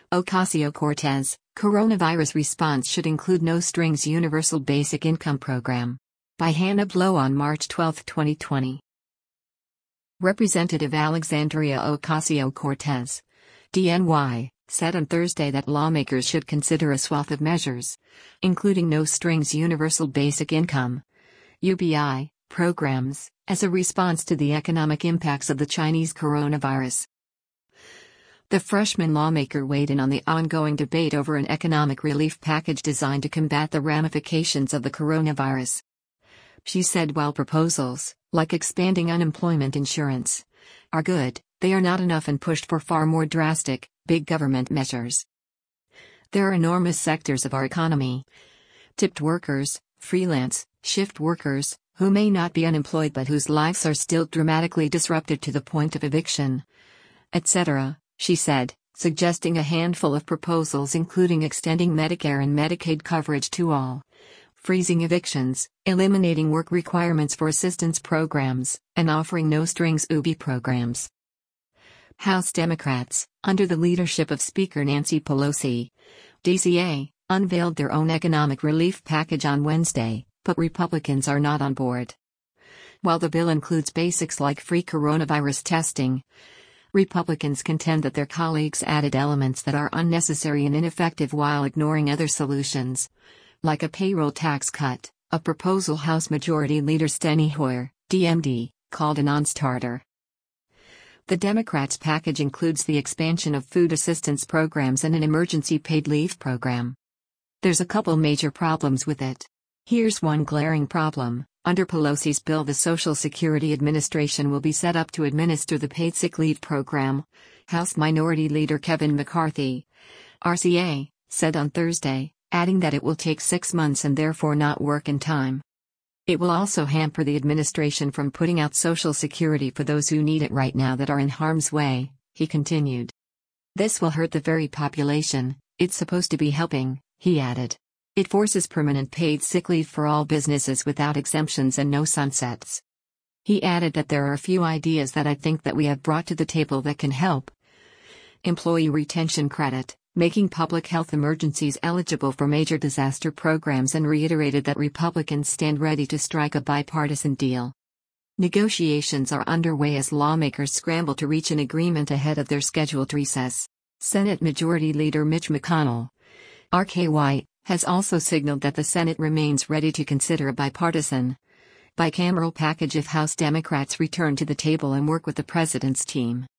Ocasio-Cortez, coronavirus response should include no-strings universal basic income program. By Hannah Blow on March 12, 2020. Representative Alexandria Ocasio-Cortez, DNY, said on Thursday that lawmakers should consider a swath of measures, including no-strings universal basic income (UBI) programs, as a response to the economic impacts of the Chinese coronavirus. The freshman lawmaker weighed in on the ongoing debate over an economic relief package designed to combat the ramifications of the coronavirus. She said while proposals, like expanding unemployment insurance, are good, they are not enough and pushed for far more drastic, big government measures. There are enormous sectors of our economy, tipped workers, freelance, shift workers, who may not be unemployed but whose lives are still dramatically disrupted to the point of eviction, etc., she said, suggesting a handful of proposals including extending Medicare and Medicaid coverage to all, freezing evictions, eliminating work requirements for assistance programs, and offering no-strings UBI programs. House Democrats, under the leadership of Speaker Nancy Pelosi, DCA, unveiled their own economic relief package on Wednesday, but Republicans are not on board. While the bill includes basics like free coronavirus testing, Republicans contend that their colleagues added elements that are unnecessary and ineffective while ignoring other solutions, like a payroll tax cut, a proposal House Majority Leader Steny Hoyer, DMD, called a non-starter. The Democrats' package includes the expansion of food assistance programs and an emergency paid leave program. There's a couple major problems with it. Here's one glaring problem. Under Pelosi's bill, the Social Security Administration will be set up to administer the paid sick leave program, House Minority Leader Kevin McCarthy, RCA, said on Thursday, adding that it will take 6 months and therefore not work in time. It will also hamper the administration from putting out Social Security for those who need it right now that are in harm's way, he continued. This will hurt the very population it's supposed to be helping, he added. It forces permanent paid sick leave for all businesses without exemptions and no sunsets. He added that there are a few ideas that I think that we have brought to the table that can help. Employee retention credit, making public health emergencies eligible for major disaster programs, and reiterated that Republicans stand ready to strike a bipartisan deal. Negotiations are underway as lawmakers scramble to reach an agreement ahead of their scheduled recess. Senate Majority Leader Mitch McConnell, RKY, has also signaled that the Senate remains ready to consider a bipartisan, bicameral package if House Democrats return to the table and work with the president's team.